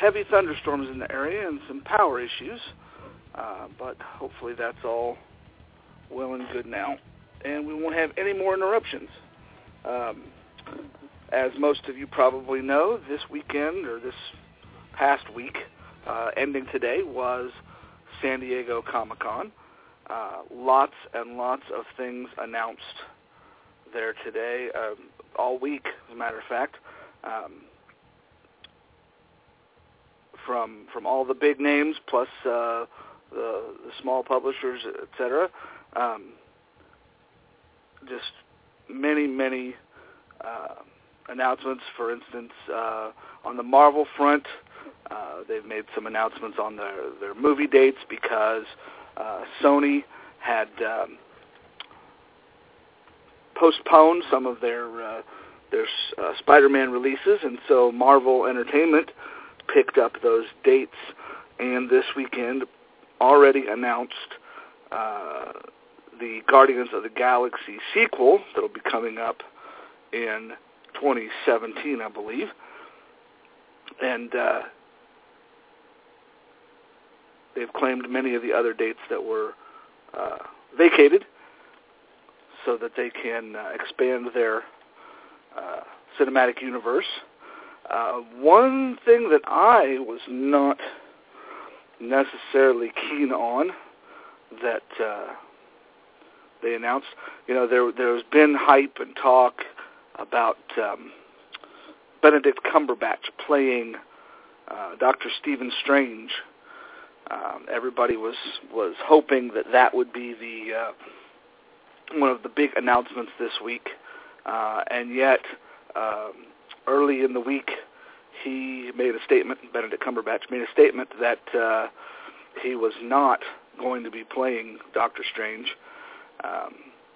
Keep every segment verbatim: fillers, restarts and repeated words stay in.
heavy thunderstorms in the area and some power issues, uh, but hopefully that's all well and good now, and we won't have any more interruptions. Um, as most of you probably know, this weekend, or this past week, uh, ending today, was San Diego Comic-Con. Uh, lots and lots of things announced there today, um, all week, as a matter of fact, um, from from all the big names, plus uh, the, the small publishers, et cetera. Um, just many, many uh, announcements. For instance, uh, on the Marvel front, uh, they've made some announcements on their, their movie dates because uh, Sony had um, postponed some of their uh, their uh, Spider-Man releases, and so Marvel Entertainment picked up those dates, and this weekend already announced uh, the Guardians of the Galaxy sequel that will be coming up in twenty seventeen, I believe. And uh, they've claimed many of the other dates that were uh, vacated so that they can uh, expand their uh, cinematic universe. Uh, one thing that I was not necessarily keen on that uh, they announced, you know, there there's been hype and talk about um, Benedict Cumberbatch playing uh, Doctor Stephen Strange. Um, everybody was was hoping that that would be the uh, one of the big announcements this week, uh, and yet um, early in the week he made a statement. Benedict Cumberbatch made a statement that uh, he was not going to be playing Doctor Strange. Um,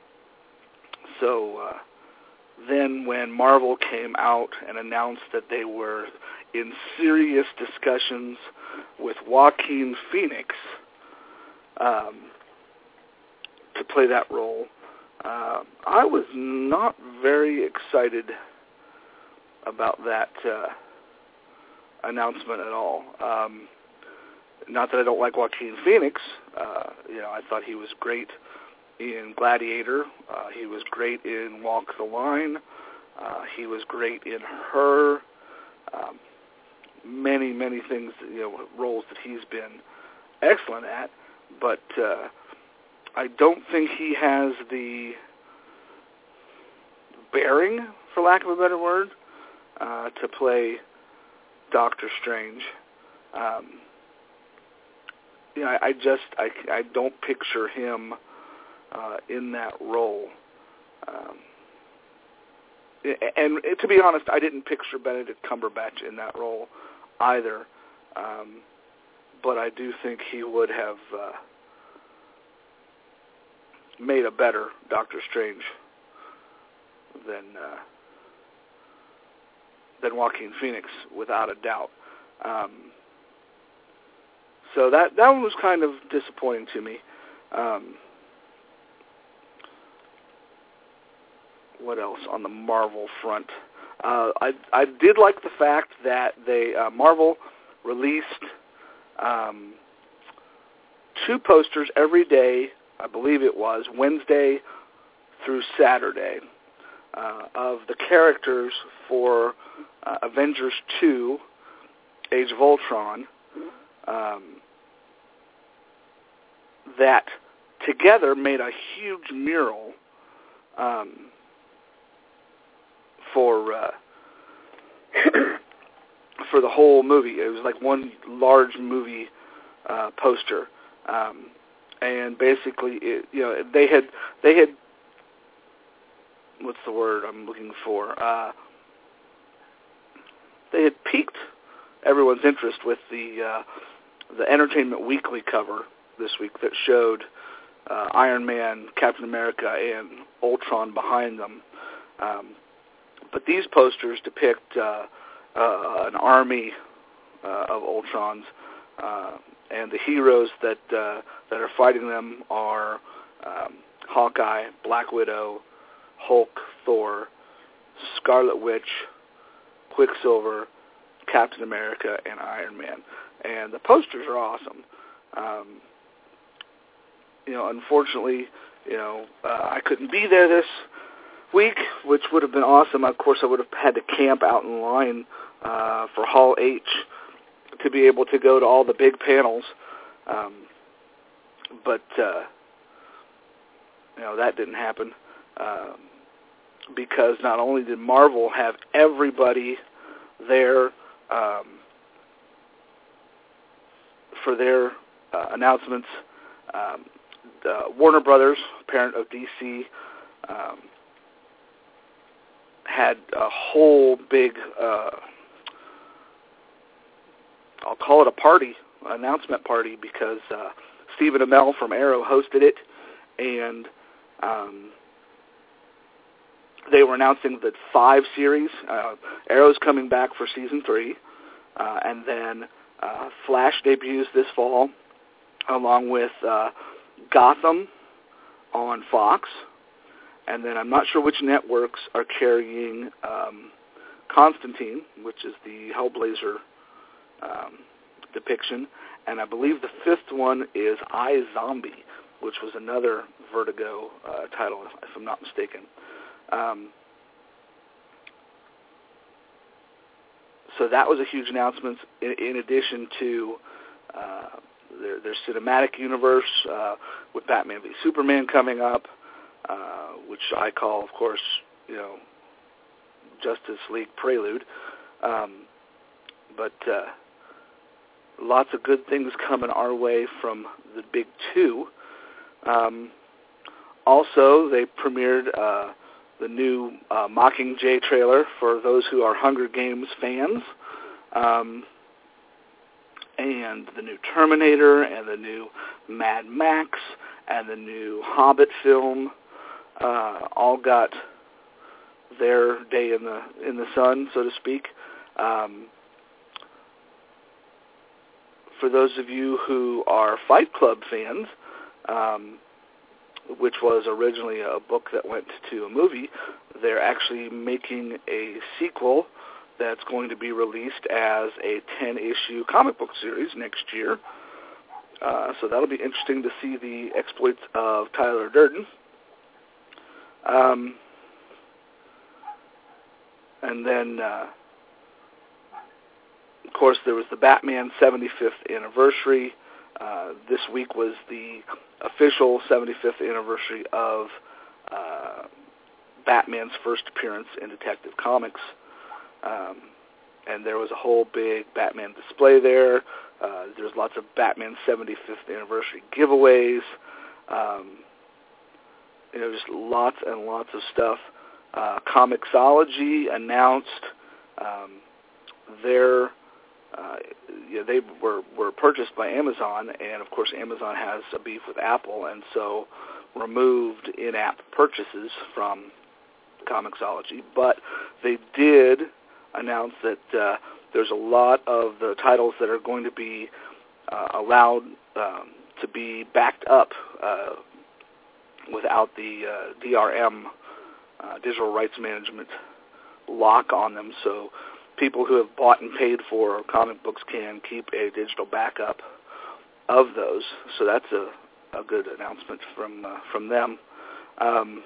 so uh, then when Marvel came out and announced that they were in serious discussions with Joaquin Phoenix um, to play that role, uh, I was not very excited about that uh, announcement at all. Um, not that I don't like Joaquin Phoenix. Uh, you know, I thought he was great in Gladiator. Uh, he was great in Walk the Line. Uh, he was great in Her. Um, many, many things, you know, roles that he's been excellent at. But uh, I don't think he has the bearing, for lack of a better word, uh, to play Doctor Strange. Um, you know, I, I just, I, I don't picture him Uh, in that role. Um, and, and to be honest, I didn't picture Benedict Cumberbatch in that role either. Um, but I do think he would have uh, made a better Doctor Strange than uh, than Joaquin Phoenix, without a doubt. Um, so that that one was kind of disappointing to me. Um, What else on the Marvel front? Uh, I I did like the fact that they uh, Marvel released um, two posters every day. I believe it was Wednesday through Saturday uh, of the characters for uh, Avengers two: Age of Ultron. Um, that together made a huge mural. Um, for uh, for the whole movie. It was like one large movie uh, poster, um, and basically, it, you know, they had they had what's the word I'm looking for? Uh, they had piqued everyone's interest with the uh, the Entertainment Weekly cover this week that showed uh, Iron Man, Captain America, and Ultron behind them. Um, But these posters depict uh, uh, an army uh, of Ultrons, uh, and the heroes that uh, that are fighting them are um, Hawkeye, Black Widow, Hulk, Thor, Scarlet Witch, Quicksilver, Captain America and Iron Man, and the posters are awesome. Um, you know, unfortunately, you know, uh, I couldn't be there this week, which would have been awesome. Of course, I would have had to camp out in line uh, for Hall H to be able to go to all the big panels. Um, but, uh, you know, that didn't happen um, because not only did Marvel have everybody there um, for their uh, announcements, um, uh, Warner Brothers, parent of D C, um, had a whole big, uh, I'll call it a party, announcement party, because uh, Stephen Amell from Arrow hosted it, and um, they were announcing that five series, uh, Arrow's coming back for season three, uh, and then uh, Flash debuts this fall, along with uh, Gotham on Fox, and then I'm not sure which networks are carrying um, Constantine, which is the Hellblazer um, depiction, and I believe the fifth one is iZombie, which was another Vertigo uh, title, if I'm not mistaken. Um, so that was a huge announcement, in, in addition to uh, their, their cinematic universe uh, with Batman v Superman coming up, uh, which I call, of course, you know, Justice League Prelude. Um, but uh, lots of good things coming our way from the big two. Um, also, they premiered uh, the new uh, Mockingjay trailer for those who are Hunger Games fans, um, and the new Terminator, and the new Mad Max, and the new Hobbit film, uh, all got their day in the in the sun, so to speak. Um, for those of you who are Fight Club fans, um, which was originally a book that went to a movie, they're actually making a sequel that's going to be released as a ten-issue comic book series next year. Uh, so that'll be interesting to see the exploits of Tyler Durden. Um, and then, uh, of course, there was the Batman seventy-fifth anniversary. Uh, this week was the official seventy-fifth anniversary of uh, Batman's first appearance in Detective Comics. Um, and there was a whole big Batman display there. Uh, there's lots of Batman seventy-fifth anniversary giveaways. Um, you know, just lots and lots of stuff. Uh, Comixology announced um, their, uh, you know, they were, were purchased by Amazon, and of course Amazon has a beef with Apple, and so removed in-app purchases from Comixology. But they did announce that uh, there's a lot of the titles that are going to be uh, allowed um, to be backed up uh, without the uh, D R M, uh, digital rights management, lock on them. So people who have bought and paid for comic books can keep a digital backup of those. So that's a, a good announcement from uh, from them. Um,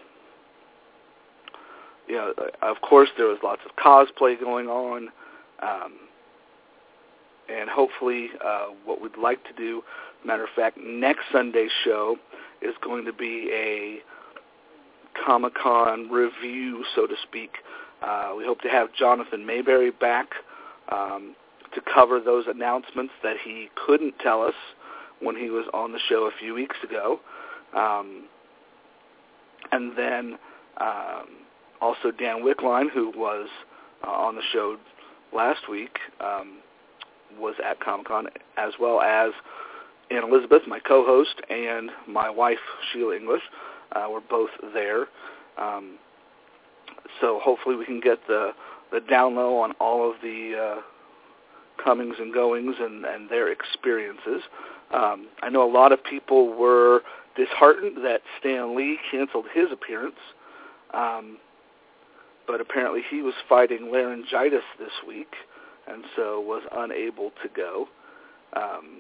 you know, of course, there was lots of cosplay going on, um, and hopefully, uh, what we'd like to do, matter of fact, next Sunday's show is going to be a Comic-Con review, so to speak. Uh, we hope to have Jonathan Mayberry back um, to cover those announcements that he couldn't tell us when he was on the show a few weeks ago. Um, and then um, also Dan Wickline, who was uh, on the show last week, um, was at Comic-Con, as well as Ann Elizabeth, my co-host, and my wife, Sheila English, uh, were both there. Um, so hopefully we can get the, the down low on all of the uh, comings and goings and, and their experiences. Um, I know a lot of people were disheartened that Stan Lee canceled his appearance, um, but apparently he was fighting laryngitis this week, and so was unable to go. Um,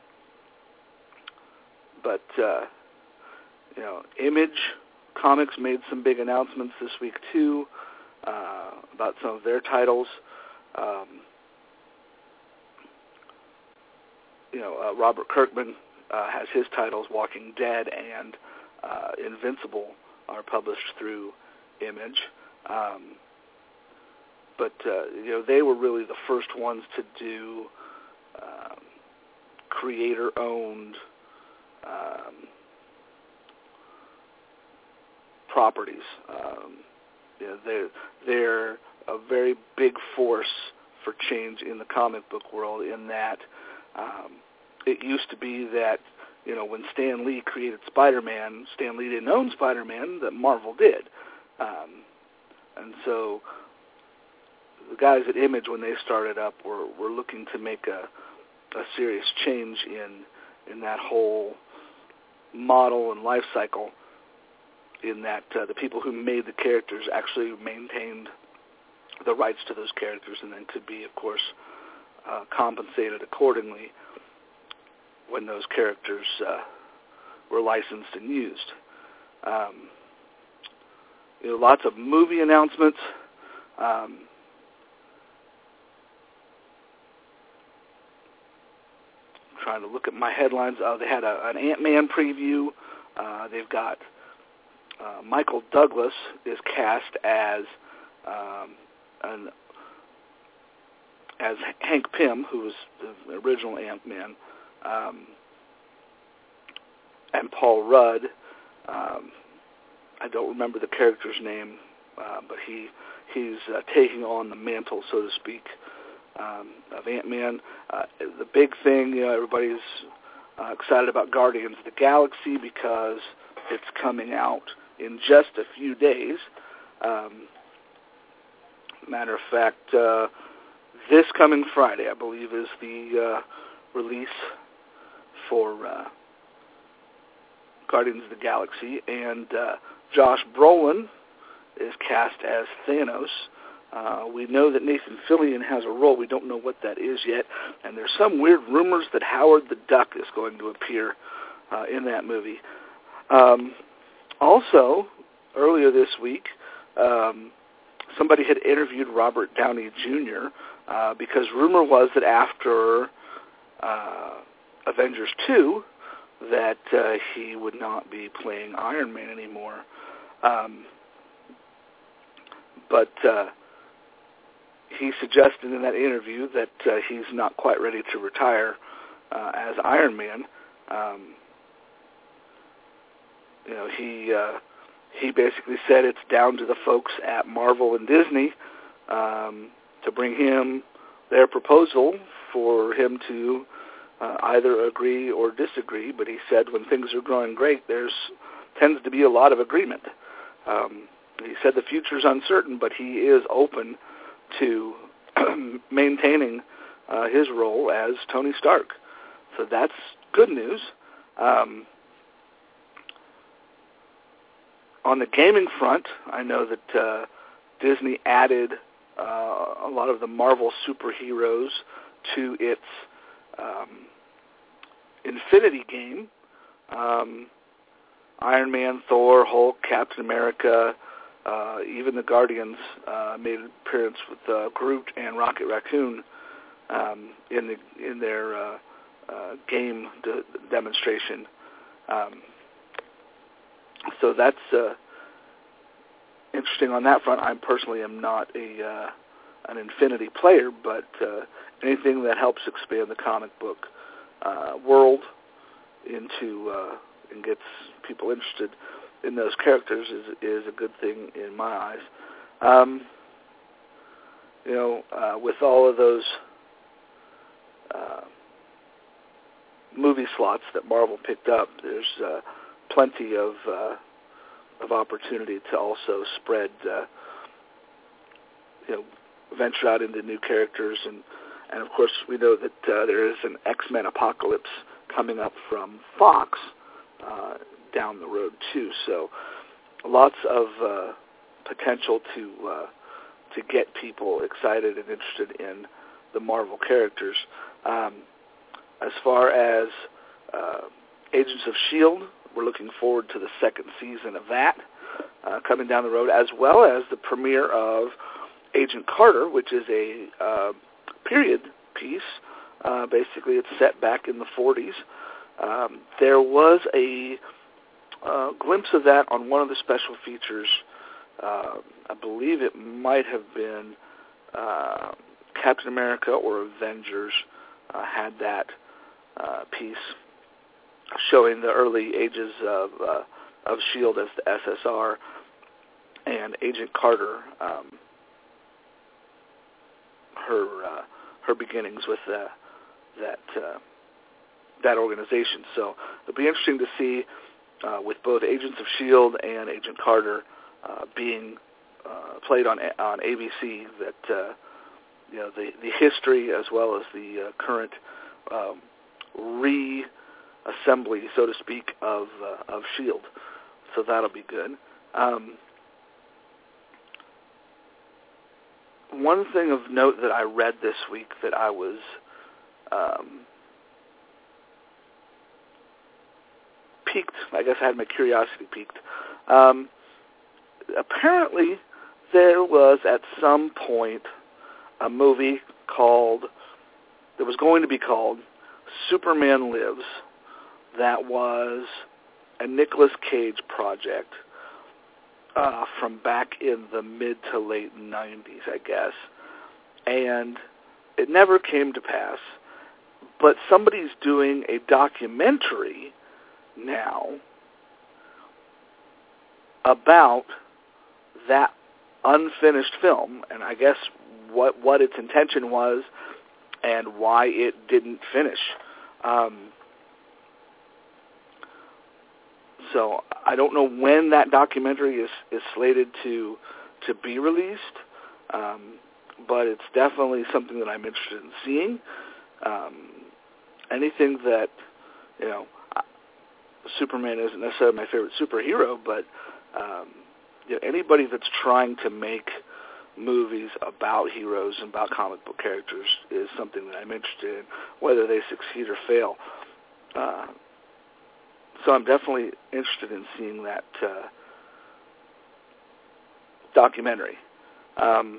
but, uh, you know, Image Comics made some big announcements this week, too, uh, about some of their titles. Um, you know, uh, Robert Kirkman uh, has his titles, Walking Dead and uh, Invincible, are published through Image. Um, but, uh, you know, they were really the first ones to do um, creator-owned um, properties. Um, you know, they're, they're a very big force for change in the comic book world in that um, it used to be that, you know, when Stan Lee created Spider-Man, Stan Lee didn't own Spider-Man, that Marvel did. Um, and so the guys at Image, when they started up, were, were looking to make a, a serious change in in that whole model and life cycle, in that uh, the people who made the characters actually maintained the rights to those characters and then could be, of course, uh, compensated accordingly when those characters uh, were licensed and used. Um, you know, lots of movie announcements. Um, trying to look at my headlines. Uh, they had a, an Ant-Man preview. Uh, they've got uh, Michael Douglas is cast as um, an as Hank Pym, who was the original Ant-Man, um, and Paul Rudd. Um, I don't remember the character's name, uh, but he he's uh, taking on the mantle, so to speak, um, of Ant-Man. Uh, the big thing, you know, everybody's uh, excited about Guardians of the Galaxy because it's coming out in just a few days. Um, matter of fact, uh, this coming Friday, I believe, is the uh, release for uh, Guardians of the Galaxy, and uh, Josh Brolin is cast as Thanos. Uh, we know that Nathan Fillion has a role. We don't know what that is yet, and there's some weird rumors that Howard the Duck is going to appear uh, in that movie. Um, also, earlier this week, um, somebody had interviewed Robert Downey Junior uh, because rumor was that after uh, Avengers two, that uh, he would not be playing Iron Man anymore. Um, but uh, he suggested in that interview that uh, he's not quite ready to retire uh, as Iron Man. Um, you know, he uh, he basically said it's down to the folks at Marvel and Disney um, to bring him their proposal for him to uh, either agree or disagree. But he said when things are going great, there's tends to be a lot of agreement. Um, he said the future's uncertain, but he is open to maintaining uh, his role as Tony Stark. So that's good news. Um, on the gaming front, I know that uh, Disney added uh, a lot of the Marvel superheroes to its um, Infinity game. Um, Iron Man, Thor, Hulk, Captain America, uh, even the Guardians uh, made an appearance with uh, Groot and Rocket Raccoon um, in the in their uh, uh, game de- demonstration. Um, so that's uh, interesting on that front. I personally am not a uh, an Infinity player, but uh, anything that helps expand the comic book uh, world into uh, and gets people interested in those characters is is a good thing in my eyes. Um, you know, uh, with all of those uh, movie slots that Marvel picked up, there's uh, plenty of uh, of opportunity to also spread, uh, you know, venture out into new characters, and and of course we know that uh, there is an X-Men Apocalypse coming up from Fox uh, down the road too. So lots of uh, potential to uh, to get people excited and interested in the Marvel characters. Um, as far as uh, Agents of S H I E L D, we're looking forward to the second season of that uh, coming down the road, as well as the premiere of Agent Carter, which is a uh, period piece. Uh, basically, it's set back in the forties. Um, there was a uh, glimpse of that on one of the special features. Uh, I believe it might have been uh, Captain America or Avengers uh, had that uh, piece showing the early ages of uh, of S H I E L D as the S S R and Agent Carter, um, her uh, her beginnings with uh, that uh, that organization. So it'll be interesting to see uh, with both Agents of S H I E L D and Agent Carter uh, being uh, played on on A B C that uh, you know the the history as well as the uh, current um, reassembly, so to speak, of uh, of S H I E L D. So that'll be good. Um, one thing of note that I read this week that I was um, piqued, I guess I had my curiosity piqued. Um, apparently, there was at some point a movie called, that was going to be called Superman Lives, that was a Nicolas Cage project uh, from back in the mid to late nineties, I guess. And it never came to pass. But somebody's doing a documentary now about that unfinished film, and I guess what what its intention was and why it didn't finish. Um, so I don't know when that documentary is, is slated to to be released, um, but it's definitely something that I'm interested in seeing. Um, anything that, you know, Superman isn't necessarily my favorite superhero, but um, you know, anybody that's trying to make movies about heroes and about comic book characters is something that I'm interested in, whether they succeed or fail. Uh, so I'm definitely interested in seeing that uh, documentary. Um,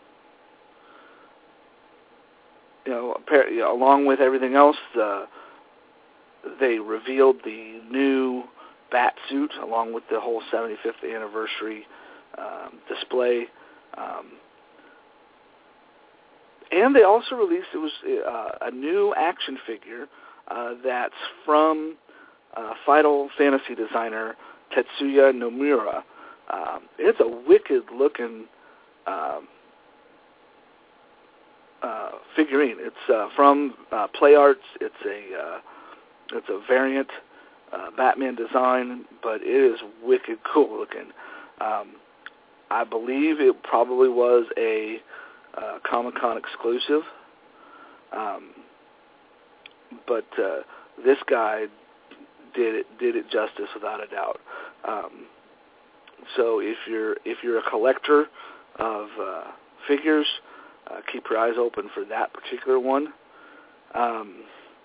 you know, you know, along with everything else, uh, they revealed the new bat suit along with the whole seventy-fifth anniversary um, display. Um, and they also released, it was uh, a new action figure uh, that's from uh, Final Fantasy designer Tetsuya Nomura. Um, it's a wicked-looking um, uh, figurine. It's uh, from uh, Play Arts. It's a uh, it's a variant uh, Batman design, but it is wicked cool-looking. Um, I believe it probably was a uh, Comic-Con exclusive, um, but uh, this guy did it did it justice without a doubt. Um, so if you're if you're a collector of uh, figures, uh, keep your eyes open for that particular one. Um,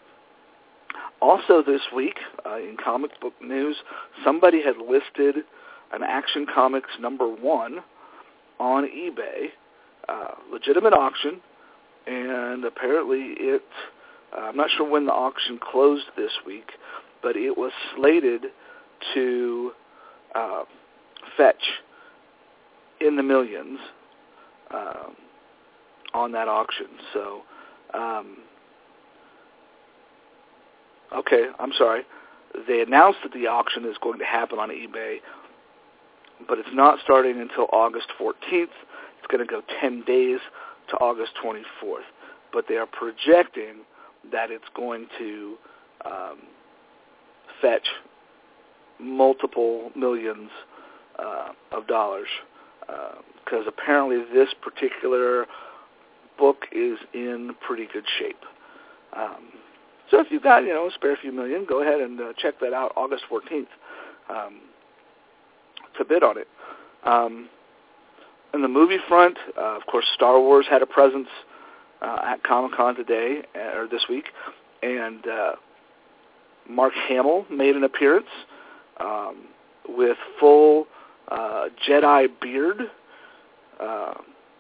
also this week, uh, in comic book news, somebody had listed an Action Comics number one on eBay, uh, legitimate auction, and apparently it, uh, I'm not sure when the auction closed this week, but it was slated to uh, fetch in the millions um, on that auction. So, um, okay, I'm sorry. They announced that the auction is going to happen on eBay, but it's not starting until August fourteenth. It's going to go ten days to August twenty-fourth. But they are projecting that it's going to um, fetch multiple millions uh, of dollars, because uh, apparently this particular book is in pretty good shape. Um, so if you've got, you know, a spare few million, go ahead and uh, check that out August fourteenth. Um, to bid on it. Um, in the movie front, uh, of course, Star Wars had a presence uh, at Comic-Con today, or this week, and uh, Mark Hamill made an appearance um, with full uh, Jedi beard. Uh,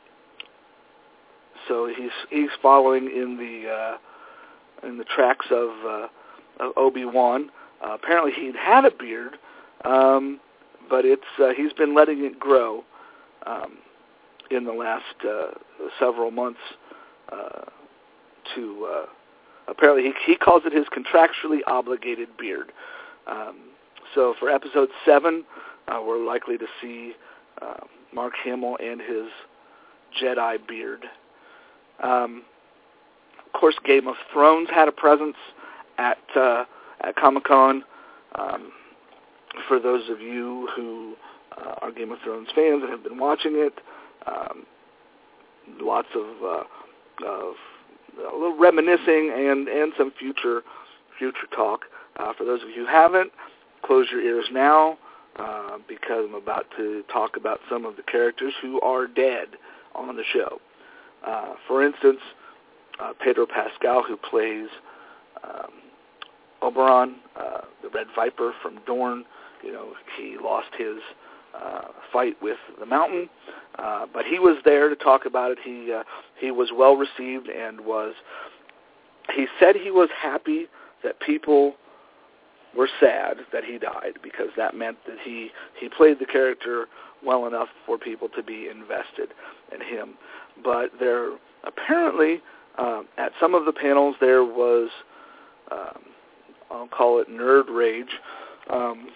so he's he's following in the uh, in the tracks of, uh, of Obi-Wan. Uh, apparently, he'd had a beard, um, but it's uh, he's been letting it grow um, in the last uh, several months. Uh, to uh, apparently he, he calls it his contractually obligated beard. Um, so for episode seven, uh, we're likely to see uh, Mark Hamill and his Jedi beard. Um, of course, Game of Thrones had a presence at uh, at Comic-Con. Um, for those of you who uh, are Game of Thrones fans and have been watching it, um, lots of uh, of a little reminiscing and, and some future future talk. Uh, for those of you who haven't, close your ears now uh, because I'm about to talk about some of the characters who are dead on the show. Uh, for instance, uh, Pedro Pascal, who plays um, Oberon, uh, the Red Viper from Dorne. You know, he lost his uh, fight with the Mountain, uh, but he was there to talk about it. He uh, he was well received and was. He said he was happy that people were sad that he died because that meant that he he played the character well enough for people to be invested in him. But there apparently uh, at some of the panels there was um, I'll call it nerd rage. Um,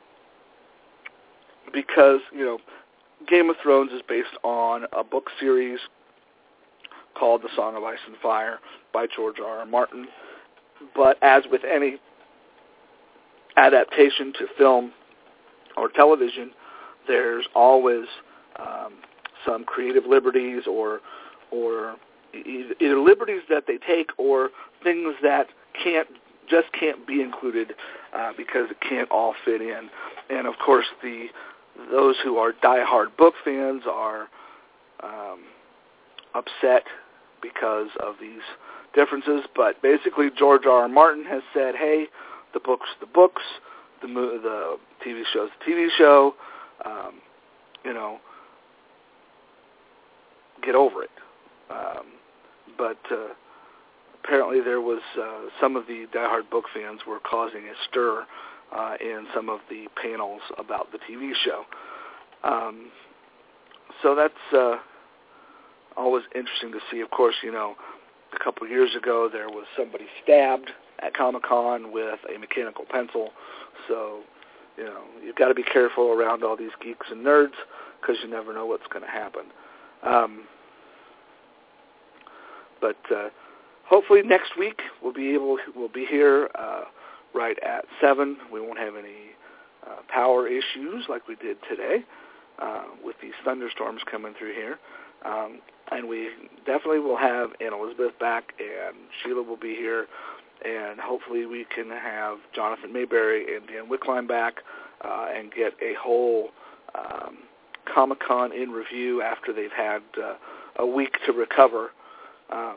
Because, you know, Game of Thrones is based on a book series called The Song of Ice and Fire by George R. R. Martin. But as with any adaptation to film or television, there's always um, some creative liberties or or either liberties that they take or things that can't just can't be included uh, because it can't all fit in. And, of course, the those who are diehard book fans are um, upset because of these differences. But basically, George R. R. Martin has said, hey, the book's the books, the, the T V show's the T V show, um, you know, get over it. Um, but uh, apparently there was uh, some of the diehard book fans were causing a stir Uh, in some of the panels about the T V show. Um, so that's uh, always interesting to see. Of course, you know, a couple of years ago there was somebody stabbed at Comic-Con with a mechanical pencil. So, you know, you've got to be careful around all these geeks and nerds because you never know what's going to happen. Um, but uh, hopefully next week we'll be able, we'll be here uh, right at seven. We won't have any uh, power issues like we did today uh, with these thunderstorms coming through here. Um, and we definitely will have Ann Elizabeth back, and Sheila will be here, and hopefully we can have Jonathan Mayberry and Dan Wickline back uh, and get a whole um, Comic-Con in review after they've had uh, a week to recover. Um,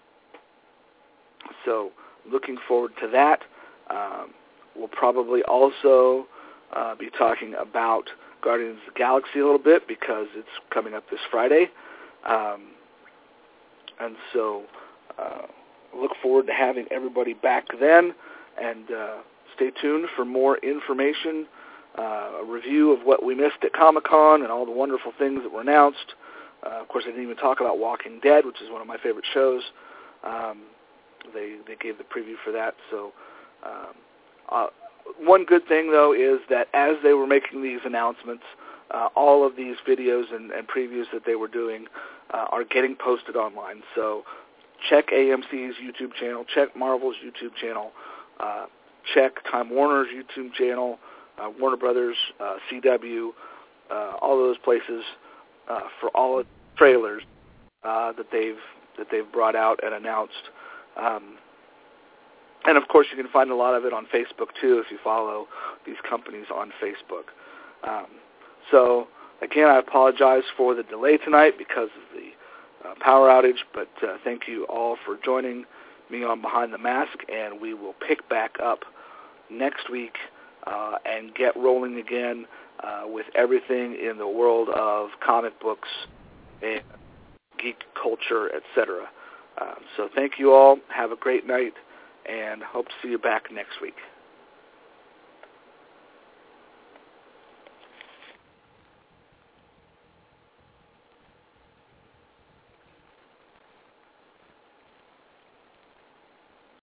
so looking forward to that. Um, we'll probably also uh, be talking about Guardians of the Galaxy a little bit because it's coming up this Friday. Um, and so uh, look forward to having everybody back then. And uh, stay tuned for more information, uh, a review of what we missed at Comic-Con and all the wonderful things that were announced. Uh, of course, I didn't even talk about Walking Dead, which is one of my favorite shows. Um, they, they gave the preview for that, so... Um, uh, one good thing, though, is that as they were making these announcements, uh, all of these videos and, and previews that they were doing uh, are getting posted online. So check A M C's YouTube channel, check Marvel's YouTube channel, uh, check Time Warner's YouTube channel, uh, Warner Brothers, uh, C W, uh, all those places uh, for all of the trailers uh, that they've that they've brought out and announced. Um, And, of course, you can find a lot of it on Facebook, too, if you follow these companies on Facebook. Um, so, again, I apologize for the delay tonight because of the uh, power outage. But uh, thank you all for joining me on Behind the Mask, and we will pick back up next week uh, and get rolling again uh, with everything in the world of comic books and geek culture, et cetera. Um, so thank you all. Have a great night, and hope to see you back next week.